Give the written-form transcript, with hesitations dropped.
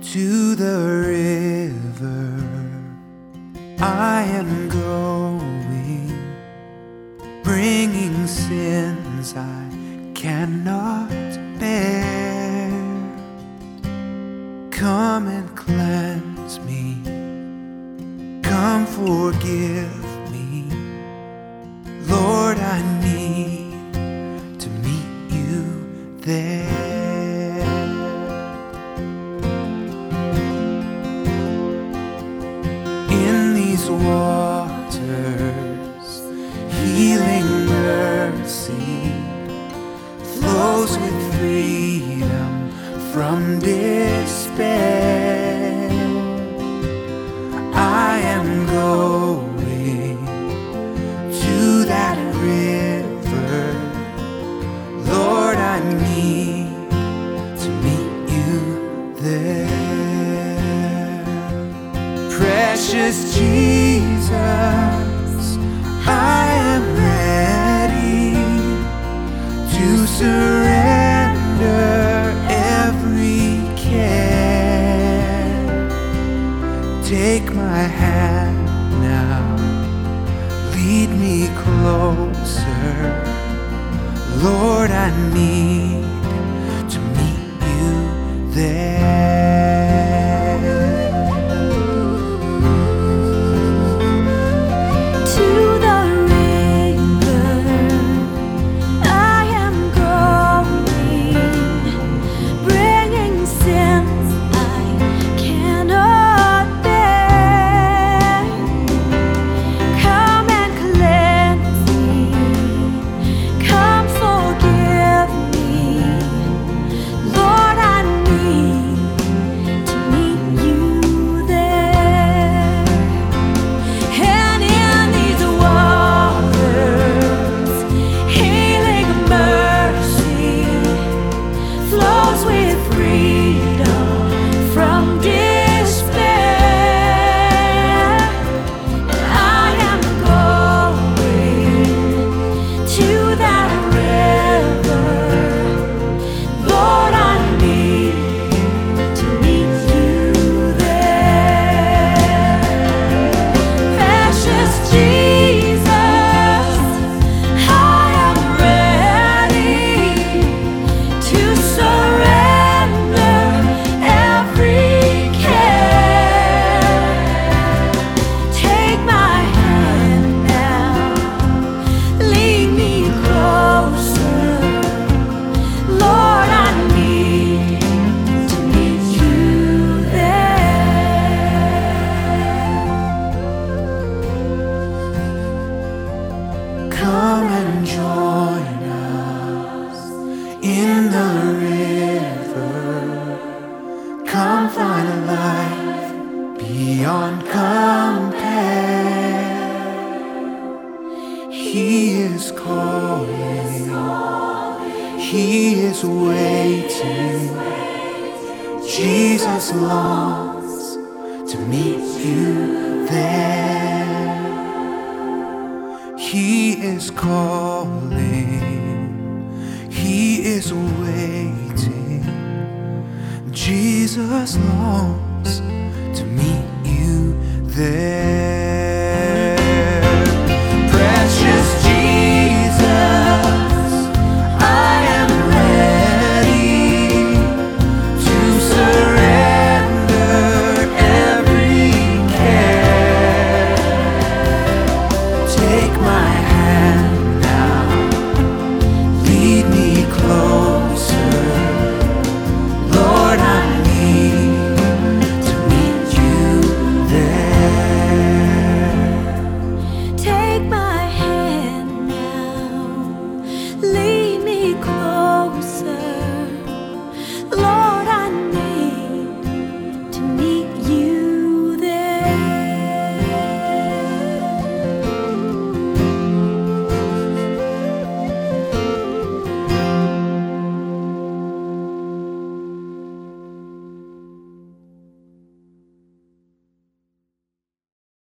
To the river I am going, bringing sins I cannot bear. Come and cleanse me, come forgive me. Lord, I need to meet you there. In these waters, healing mercy flows with freedom from despair. I am going to that river. Lord, I need to meet you there. Precious Jesus, I am ready to surrender every care. Take my hand now, lead me closer. Lord, I need to meet you there. Come and join us in the river. Come find a life beyond compare. He is calling, He is waiting. Jesus longs to meet you there. He is calling, He is waiting. Jesus longs